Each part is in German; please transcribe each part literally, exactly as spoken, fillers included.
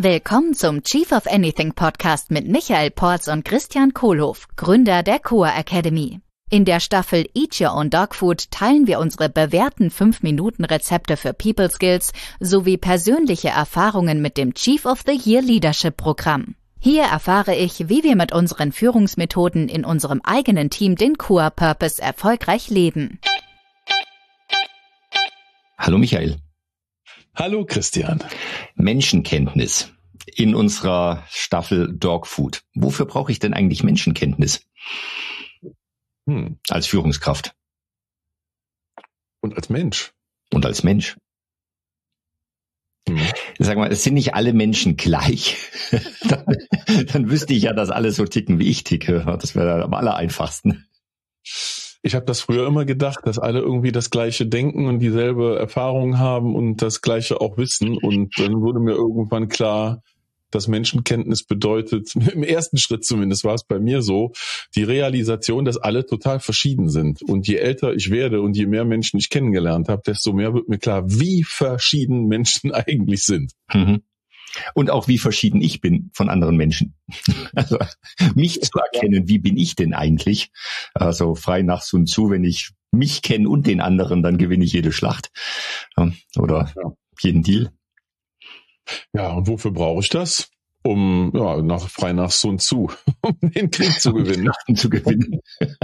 Willkommen zum Chief of Anything Podcast mit Michael Porz und Christian Kohlhoff, Gründer der C O A Academy. In der Staffel Eat Your Own Dog Food teilen wir unsere bewährten fünf Minuten Rezepte für People Skills sowie persönliche Erfahrungen mit dem Chief of the Year Leadership Programm. Hier erfahre ich, wie wir mit unseren Führungsmethoden in unserem eigenen Team den C O A Purpose erfolgreich leben. Hallo Michael. Hallo Christian. Menschenkenntnis in unserer Staffel Dog Food. Wofür brauche ich denn eigentlich Menschenkenntnis? Hm. Als Führungskraft. Und als Mensch. Und als Mensch. Hm. Sag mal, es sind nicht alle Menschen gleich. dann, dann wüsste ich ja, dass alle so ticken, wie ich ticke. Das wäre am aller einfachsten. Ich habe das früher immer gedacht, dass alle irgendwie das Gleiche denken und dieselbe Erfahrung haben und das Gleiche auch wissen. Und dann wurde mir irgendwann klar, dass Menschenkenntnis bedeutet, im ersten Schritt zumindest war es bei mir so, die Realisation, dass alle total verschieden sind. Und je älter ich werde und je mehr Menschen ich kennengelernt habe, desto mehr wird mir klar, wie verschieden Menschen eigentlich sind. Mhm. Und auch wie verschieden ich bin von anderen Menschen. Also mich zu erkennen, wie bin ich denn eigentlich? Also frei nach Sun Tzu, wenn ich mich kenne und den anderen, dann gewinne ich jede Schlacht. Oder ja. jeden Deal. Ja, und wofür brauche ich das? Um ja, nach, frei nach Sun Tzu, um den Krieg zu gewinnen. zu gewinnen.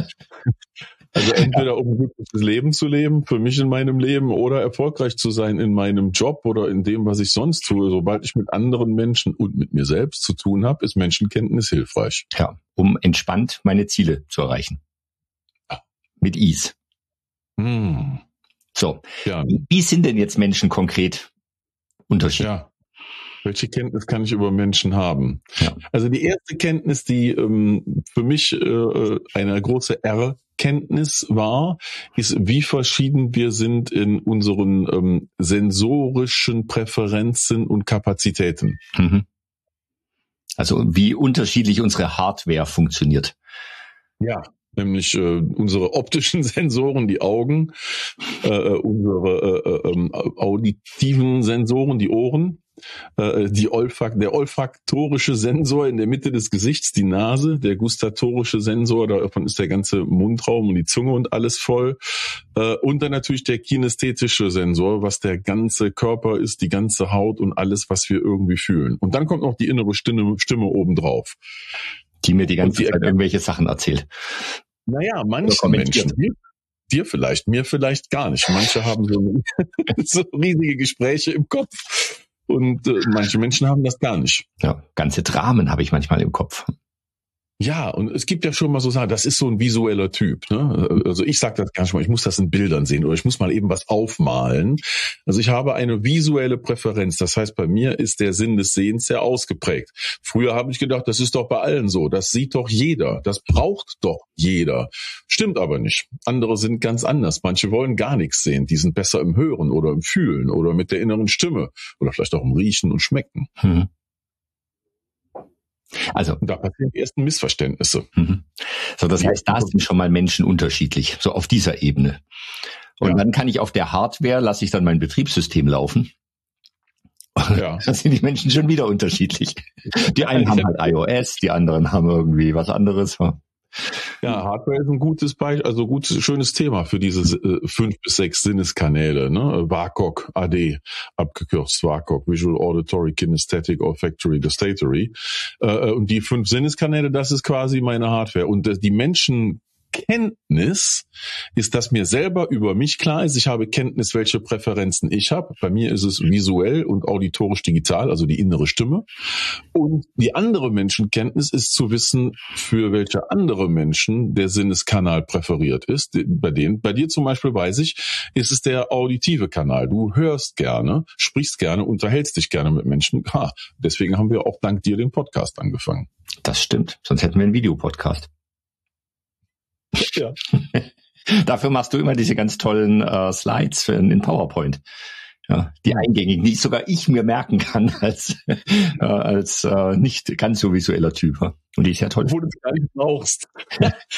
Also entweder um ein glückliches Leben zu leben, für mich in meinem Leben, oder erfolgreich zu sein in meinem Job oder in dem, was ich sonst tue. Sobald ich mit anderen Menschen und mit mir selbst zu tun habe, ist Menschenkenntnis hilfreich. Ja, um entspannt meine Ziele zu erreichen. Ja. Mit Ease. Hm. So, ja. Wie sind denn jetzt Menschen konkret unterschiedlich? Ja. Welche Kenntnis kann ich über Menschen haben? Ja. Also die erste Kenntnis, die ähm, für mich äh, eine große Erkenntnis war, ist, wie verschieden wir sind in unseren ähm, sensorischen Präferenzen und Kapazitäten. Mhm. Also wie unterschiedlich unsere Hardware funktioniert. Ja. Nämlich äh, unsere optischen Sensoren, die Augen, äh, unsere äh, äh, auditiven Sensoren, die Ohren, äh, die Olfakt, der olfaktorische Sensor in der Mitte des Gesichts, die Nase, der gustatorische Sensor, davon ist der ganze Mundraum und die Zunge und alles voll, äh, und dann natürlich der kinästhetische Sensor, was der ganze Körper ist, die ganze Haut und alles, was wir irgendwie fühlen. Und dann kommt noch die innere Stimme, Stimme obendrauf. Die mir die ganze die Zeit irgendwelche Sachen erzählt. Naja, manche Menschen, dir, dir vielleicht, mir vielleicht gar nicht. Manche haben so, so riesige Gespräche im Kopf und äh, manche Menschen haben das gar nicht. Ja, ganze Dramen habe ich manchmal im Kopf. Ja, und es gibt ja schon mal so Sachen, das ist so ein visueller Typ. Ne? Also ich sage das gar nicht mal, ich muss das in Bildern sehen oder ich muss mal eben was aufmalen. Also ich habe eine visuelle Präferenz. Das heißt, bei mir ist der Sinn des Sehens sehr ausgeprägt. Früher habe ich gedacht, das ist doch bei allen so. Das sieht doch jeder. Das braucht doch jeder. Stimmt aber nicht. Andere sind ganz anders. Manche wollen gar nichts sehen. Die sind besser im Hören oder im Fühlen oder mit der inneren Stimme oder vielleicht auch im Riechen und Schmecken. Hm. Also, und da passieren die ersten Missverständnisse. Mhm. So, das heißt, da sind schon mal Menschen unterschiedlich, so auf dieser Ebene. Und ja. dann kann ich auf der Hardware, lasse ich dann mein Betriebssystem laufen. Ja. Dann sind die Menschen schon wieder unterschiedlich. Die einen haben halt iOS, die anderen haben irgendwie was anderes. Ja, Hardware ist ein gutes Beispiel, also gutes, schönes Thema für diese äh, fünf bis sechs Sinneskanäle, ne? V A C O G, A D, abgekürzt V A C O G, Visual, Auditory, Kinesthetic, Olfactory, Gustatory. Äh, und die fünf Sinneskanäle, das ist quasi meine Hardware. Und äh, die Menschen Kenntnis ist, dass mir selber über mich klar ist. Ich habe Kenntnis, welche Präferenzen ich habe. Bei mir ist es visuell und auditorisch digital, also die innere Stimme. Und die andere Menschenkenntnis ist zu wissen, für welche andere Menschen der Sinneskanal präferiert ist. Bei denen, bei dir zum Beispiel weiß ich, ist es der auditive Kanal. Du hörst gerne, sprichst gerne, unterhältst dich gerne mit Menschen. Ha, deswegen haben wir auch dank dir den Podcast angefangen. Das stimmt, sonst hätten wir einen Videopodcast. Ja. Dafür machst du immer diese ganz tollen äh, Slides in, in PowerPoint. Ja, die eingängigen, die sogar ich mir merken kann als äh, als äh, nicht ganz so visueller Typ. Und die ich ja toll finde. Wo du es gar nicht brauchst.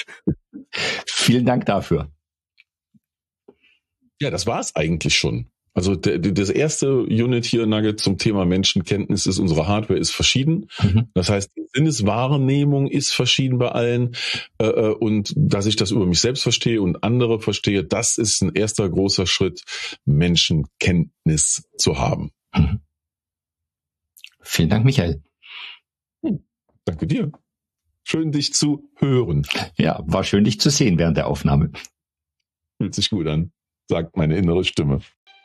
Vielen Dank dafür. Ja, das war's eigentlich schon. Also der, das erste Unit hier, Nugget, zum Thema Menschenkenntnis ist, unsere Hardware ist verschieden. Mhm. Das heißt, die Sinneswahrnehmung ist verschieden bei allen. Äh, und dass ich das über mich selbst verstehe und andere verstehe, das ist ein erster großer Schritt, Menschenkenntnis zu haben. Mhm. Vielen Dank, Michael. Hm. Danke dir. Schön, dich zu hören. Ja, war schön, dich zu sehen während der Aufnahme. Fühlt sich gut an, sagt meine innere Stimme.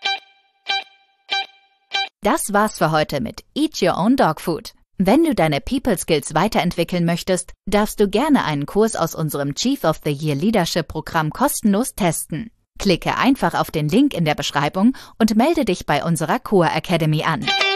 Das war's für heute mit Eat Your Own Dog Food. Wenn du deine People Skills weiterentwickeln möchtest, darfst du gerne einen Kurs aus unserem Chief of the Year Leadership Programm kostenlos testen. Klicke einfach auf den Link in der Beschreibung und melde dich bei unserer Core Academy an.